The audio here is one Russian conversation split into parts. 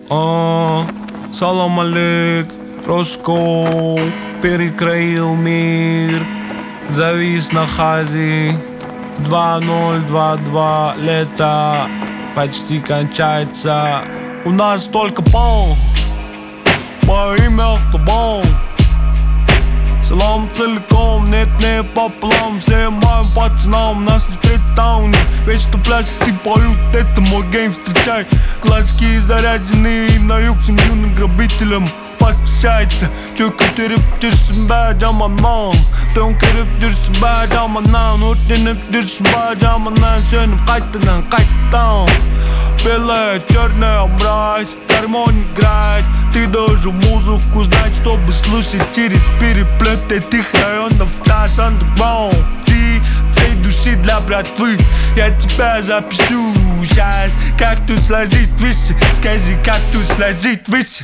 Салам алейк, Роско перекроил мир, завис на хазе. 2022, лето почти кончается. У нас только пол, мое имя Автобан. Салам целиком, нет не пополам. Всем моим пацанам, нас не стрит-тауне. Вечно пляшут и поют, это мой гейм, встречай. Классики заряжены, на юг всем юным грабителям посвящается. Çünkü kötürüp düşsün be camandan. Dön kırıp düşsün be camandan. Utlenip düşsün be camandan. Sönüp кайттан. Белое, черное, мразь, гармония играет. Ты должен музыку знать, чтобы слушать через переплет этих районов. Наш underground, ты всей души для братвы. Я тебя запишу сейчас. Как тут сложить выше? Скажи, как тут сложить выше?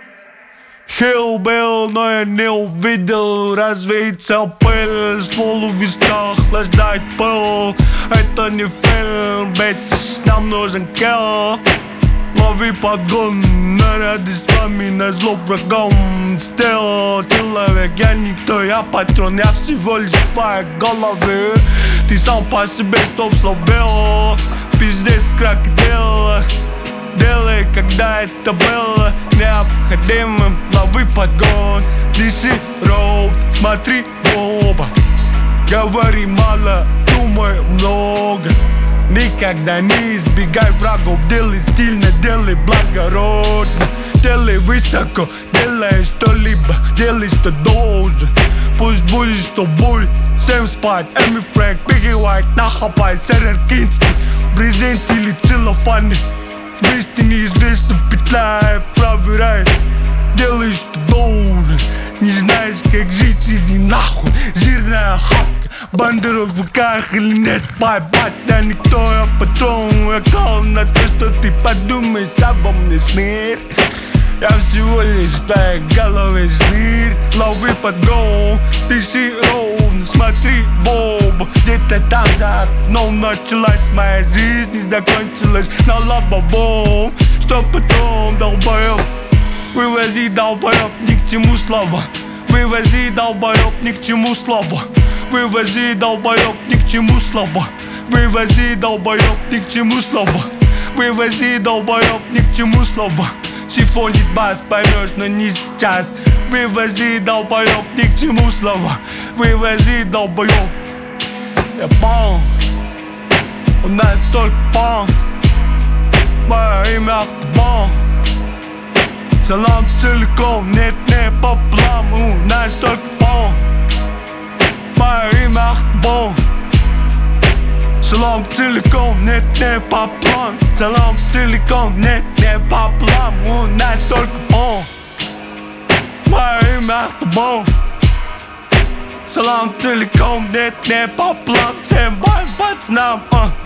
Хилл-билл, но я не увидел. Развеется пыль, ствол у виска охлаждает пыл. Это не фильм, бич, нам нужен килл. Лови подгон, наряды с вами на зло врагом. Стил, человек, я никто, я патрон. Я всего лишь в твоей голове. Ты сам по себе стоп словил. Пиздец, крокодил. Делай, когда это было необходимым. Лови подгон, дыши ровно, смотри в оба. Говори мало, думай много. Никогда не избегай врагов. Делай стильно, делай благородно. Делай высоко, делай что-либо. Делай, что должен. Пусть будет, что будет. Всем спать, Эми Фрэнк, Бигги Уайт, Нахапай, Серер Кински. Брезент или целлофаны. Вместе неизвестно, петляя, проверяй. Делай, что должен. Не знаешь, как жить, иди нахуй. Жирная хапка, бандера в руках или нет. Бай-бай, да никто, я патрон. Я кал на то, что ты подумаешь обо мне, снир. Я всего лишь в твоей голове, снир. Лови подгон, дыши ровно, смотри в оба. Где-то там за окном началась моя жизнь и закончилась на лобовом. Что потом, долбоёб? Вывози, долбоёб, ни к чему слова. Вывози, долбоёб, ни к чему слова. Вывози, долбоёб, ни к чему слова. Вывози, долбоёб, ни к чему слова. Вывози, долбоёб, ни к чему слова. Сифонит бас, поймешь, но не сейчас. Вывози, долбоёб, ни к чему слова. Вывози, долбоёб. Я пан, у нас только пан. Мое имя Автобан. Салам целиком, нет не пополам. У нас только пан. Мое имя Автобан. Салам целиком, нет не пополам. Салам целиком, нет не пополам. У нас только пан. Мое имя Автобан. Салам целиком, нет не пополам. Всем моим пацанам,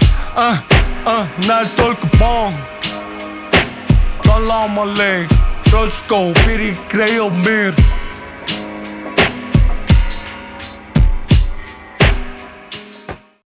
у нас только пан. Салам алейк, Роско перекроил мир.